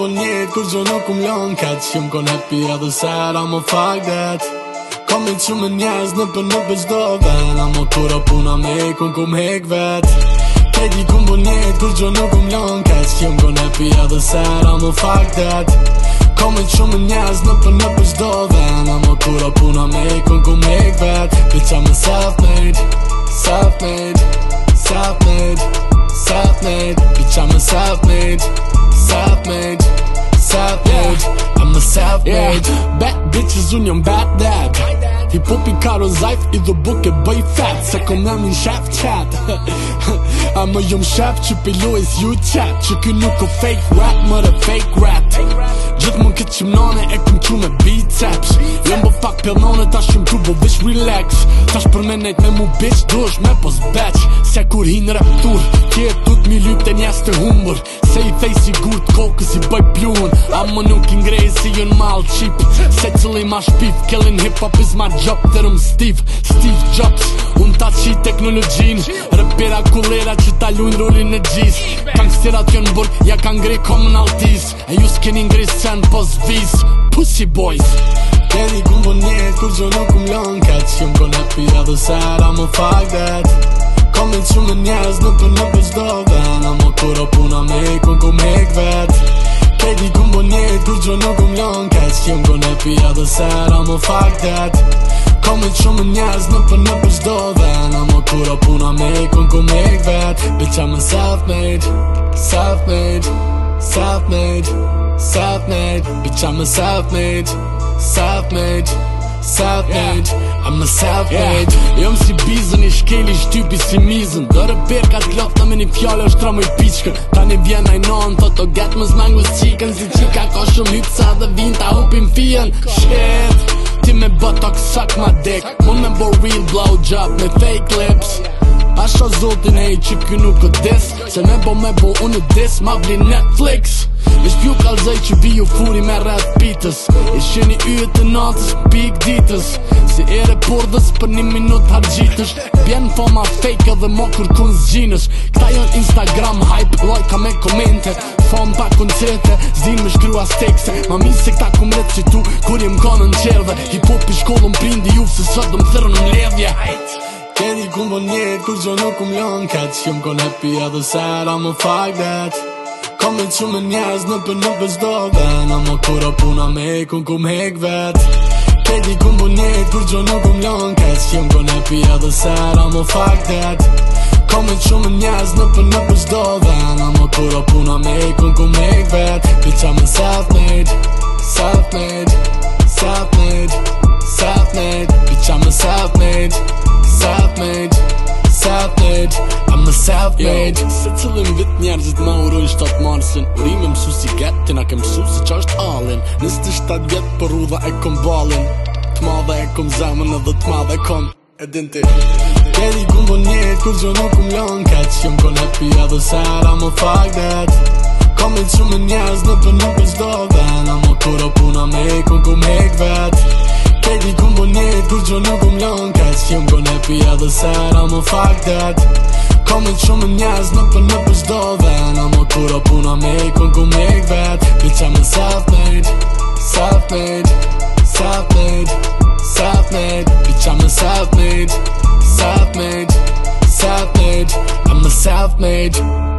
bo njet kur gjo nuk m'lon kat që m'kon happy edhe sad, I'm a fuck that. Kom me qumë njerëz në për nuk bëj çdo ven, amo kura puna me ikun ku m'hek vet. Kejti kum bo njet kur gjo nuk m'lon kat që m'kon happy edhe sad, I'm a fuck that. Kom me qumë njerëz në për nuk bëj çdo ven, amo kura puna me ikun ku m'hek vet. Bitch I'm a self-made, self-made, self-made, self-made. Bitch I'm a self-made, self-made, self-made. I'm a self-made. Bad bitches unë jom bad dad. Hip-hopi karo zajf i dho buke bëj fat. Se kom emin shaf chat. A më jom shaf që pilojës ju chat. Që ky nuk o fake rap, mërë fake rap. Gjithë mund këtë qimnane e kum qu me biceps. Jom bo pak pjellnane ta shim tu bo vish relax. Tash për me nejt me mu bitch dush me pos batch. Se kur hin rap tur, kje tut mi lyp të njes të humbur. Se i thej sigur të kokës i bëj pluhun. A më nuk i ngrej si jën mal qip. Se cëllë i ma shpif, killing hip hop is my job. Tërëm Steve Jobs. Unë ta qi teknologjin, rëpera kullera që ta lujnë rolin e gjis. Gangsterat jën burg, ja ka ngrej commonalties. E ju s'keni ngrej sen pos vis. Pussy boys. Keni kum bo njet kur gjo nuk m'lon kat që m'kon happy edhe sad, I'm a fuck that. Kom me qumë njerëz në për nuk bëj çdo ven, amo kura puna me ikun ku m'hek vet. Kejti kum bo njet kur gjo nuk m'lon kat që m'kon happy edhe sad, I'm a fuck that. Kom me qumë njerëz në për nuk bëj çdo ven, amo kura puna me ikun ku m'hek vet. Bitch I'm a self-made, self-made, self-made, self-made. Bitch I'm a self-made, self-made, self-made. I'm a self-made. Jom si bizën i shkeli shtypi si mizën. Dore perkat klofta me një fjallë është tra me pichkën. Tani vjen ajnon, thot o get më zmangu s'qiken. Si qika ka shumë hypsa dhe vin ta hupim fijen. Shit, ti me botox suck ma dick. Mun me bo real blowjob me fake lips. Asha zotin e i që kjo nuk o dis. Se me bo unë dis, ma vli Netflix. Ish pju kalzaj që vi ju furi me rreth pitës. Ish jeni yjet të natës, pik ditës. Si ere pordës për 1 minut hargjitësh. Bjen fama fake edhe mo kërkun zgjinësh. Këta jon Instagram hype, lojka me komente. Fam pa koncerte, zdin me shkrua stekse. Ma mi se këta kum let si tu, kur jem konën qerdhe. Hip-hop i shkollën prindi ju, se sot dëm thërën në ledhje. Keni kum bo njet kur gjo nuk m'lon kat që m'kon happy edhe sad, I'm a fuck that. Kom me qumë njerëz në për nuk bëj çdo ven, amo kura puna me ikun ku m'hek vet. Kejti kum bo njet kur gjo nuk m'lon kat që m'kon happy edhe sad, I'm a fuck that. Kom me qumë njerëz në për nuk bëj çdo ven, amo kura puna me ikun ku m'hek vet. Bitch I'm a self-made, self-made, self-made, self-made. Bitch I'm a self-made, self-made, self-made. I'm a self-made. Se cëllin vit njerëzit ma urojnë 7 marsin. Urime mësu si getin, a ke mësu si qa është alin. 27 vjet për rudha e kom balin. T'madhe e kom zemën edhe t'madhe e kom edinti. Keni kum bo njet kur gjo nuk m'lon kat që m'kon happy edhe sad, I'm a fuck that. Kom me qumë njerëz në për nuk bëj çdo ven, amo kura puna me ikun ku m'hek vet. Kejti kum bo njet kur gjo nuk m'lon kat që m'kon happy edhe sad, I'm a fuck that. Kom me qumë njerëz në për nuk bëj çdo ven, amo kura puna me ikun ku m'hek vet. Bitch I'm a self-made, self-made, self-made, self-made. Bitch I'm a self-made, self-made, self-made. I'm a self-made.